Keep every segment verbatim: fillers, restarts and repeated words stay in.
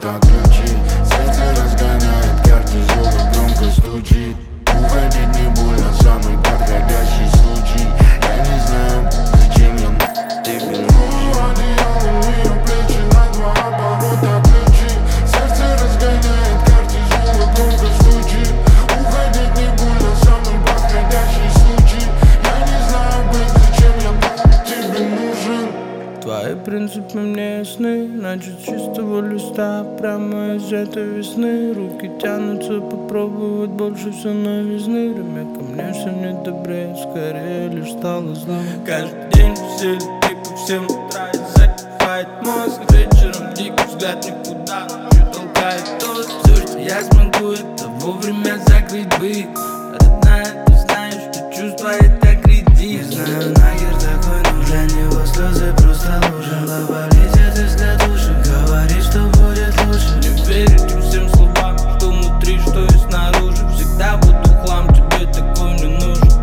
оборота ключи. Сердце разгоняет кортизол и громко стучит. Уходить не больно, самый подходящий случай. Я не знаю, зачем я тебе нужен. Одеяло, ее плечи на два оборота ключи. Сердце разгоняет кортизол и громко стучит. Уходить не больно, самый подходящий случай. Я не знаю, блин, зачем я тебе нужен. Твои принципы мне ясны, значит с чистого листа, прямо из этой весны. Руки тянутся попробовать больше все новизны. Время ко мне все не добрее, скорее лишь стало злым. Каждый день веселье, ты по всем утра и закрывает мозг. Вечером дикий взгляд никуда, ночью толкает тост. Все, что я смогу, это вовремя закрыть быт. Родная, ты знаешь, что чувства это кредит. Знаю, нахер такой нужен, его слезы просто лужи. Голова летит из катушек, говорит, что будет лучше. Не верите всем словам, что внутри, что и снаружи. Всегда буду хлам, тебе такой не нужен.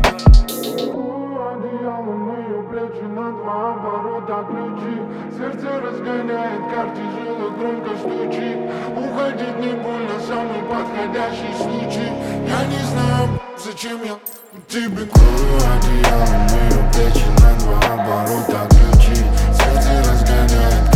Одеялом ее плечи на два оборота ключи. Сердце разгоняет кортизол и громко стучит. Уходить не больно, самый подходящий случай. Я не знаю, зачем я тебе курю. Одеялом ее плечи на два оборота ключи. Сердце разгоняет